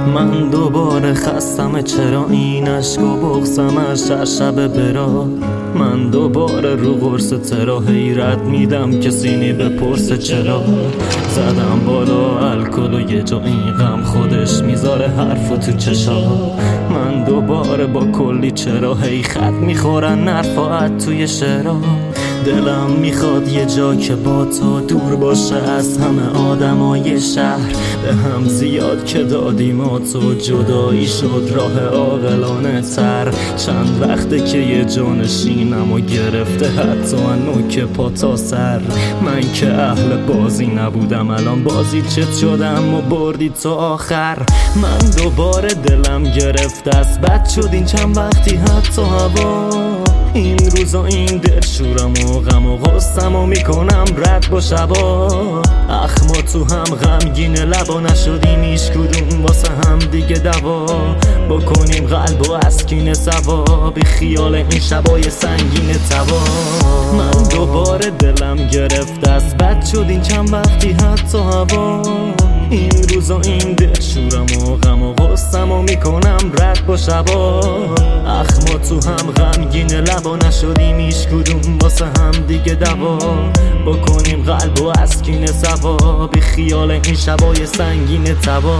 من دوباره خستم، چرا این عشق و بغضمش هر شب برا. من دوباره رو قرص ترا حیرت میدم کسی نی بپرسه چرا. زدم بالا الکل و یه جا این غم خودش میذاره حرفو تو چشا. من دوباره با کلی چرا هی خط میخورن نرفاعت توی شعرا. دلم میخواد یه جا که با تو دور باشه از همه آدمای شهر. به هم زیاد که دادیم و تو جدایی شد راه عاقلانه تر. چند وقته که یه جانشینم و گرفته حتی نوک پا تا سر. من که اهل بازی نبودم الان بازی چت شدم و بردی تا آخر. من دوباره دلم گرفته است بد شد این چند وقتی حتی هوا. این روزا این دلشورم و غم و غصم و میکنم رد با شبا. اخ ما تو هم غمگین لبا نشدیم ایش کدوم واسه هم دیگه دوا. بکنیم قلب و اسکین سوا بی خیال این شبای سنگین توا. من دوباره دلم گرفته است بد شد این چند وقتی حتی هوا. این روزا این دلشورم و غم و غصم و میکنم رد با شبا. اخ ما تو هم غمگین لبا نشدیم ایش کدوم واسه هم دیگه دوا. بکنیم قلب و اسکین سوا بی خیال این شبای سنگین توا.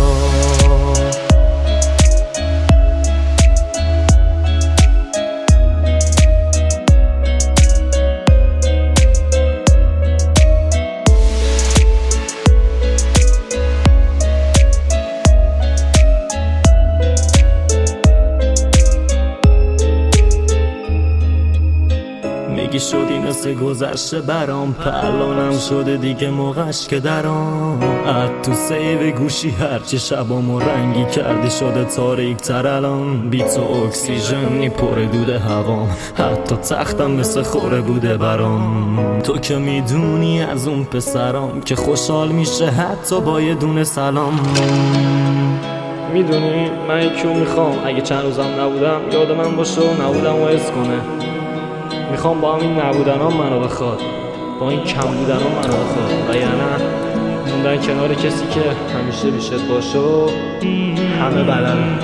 میگی شدی مثل گذشته برام پلانم شده دیگه موقعش که درام. اد تو سیو گوشی هرچی شبامو رنگی کردی شده تاریک تر الان. بی تو اکسیژنی پر دود هوام حتی تختم مثل خوره بوده برام. تو که میدونی از اون پسرام که خوشحال میشه حتی با یه دونه سلام. میدونی من یکیو میخوام اگه چند روزم نبودم یاد من باشه و نبودم و حس کنه. میخوام با همین نبودن ها منو بخواد، با این کم بودن ها منو بخواد. و یعنی موندن کنار کسی که همیشه بیشت باشه و همه بلدن.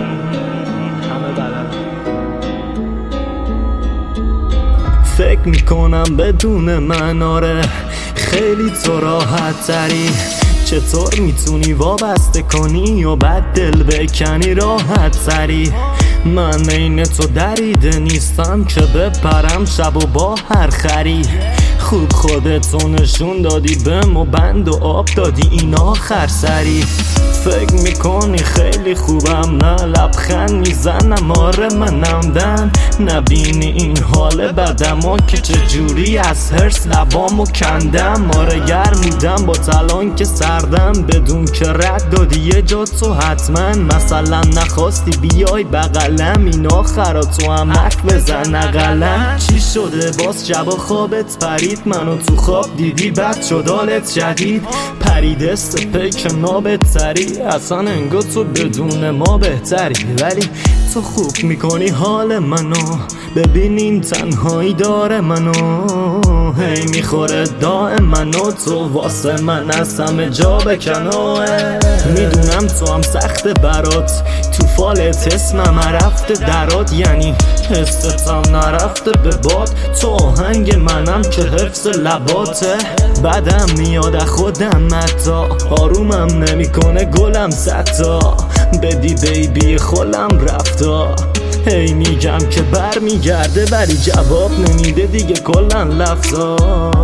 فکر میکنم بدون من آره خیلی تو راحت تری. چطور میتونی وابسته کنی و بعد دل بکنی راحت تری. من عین تو دریده نیستم که بپرم شب و با هر خری. خوب خودتو نشون دادی بهم و بند و آب دادی این آخر سری. فکر میکنی خیلی خوبم نه لبخند میزنم آره منم دن. نبینی این حال بدم که چجوری از هرس لبامو کندم. آره گرم بودم با تلان که سردم بدون که رد دادی یه جا تو حتما. مثلا نخواستی بیای بغلم این آخرا تو هم حرف بزن اقلم. چی شده باز شب خوابت پرید منو تو خواب دیدی بد شد حالت جدید. پرید استپک نابت سری اصلا انگار تو بدون ما بهتری. ولی تو خوب میکنی حال منو ببینین تنهایی داره منو. هی میخوره دائم منو تو واسه من از همه جا بکنو. میدونم تو هم سخت برات تو فالت اسمم رفته درات. یعنی حستم نرفته به باد تو آهنگ منم که حفظ لباته. بدم میاد خودم متا آرومم نمیکنه گلم ستا. بدی بیبی خولم رفتا. هی میگم که بر میگرده ولی جواب نمیده دیگه کلن لفظا.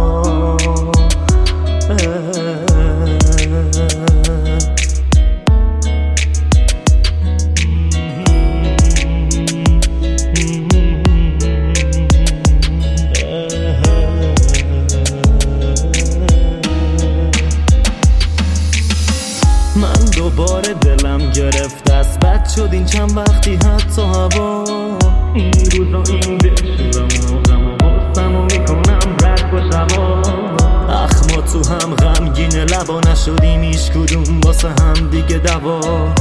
من دوباره دلم گرفته است بد شد این چند وقتی حتی هوا. این روزا این دلشورم و غم و غصم و میکنم رد با شبا. اخ ما تو هم غمگین لبا نشدیم ایش کدوم واسه هم دیگه دوا.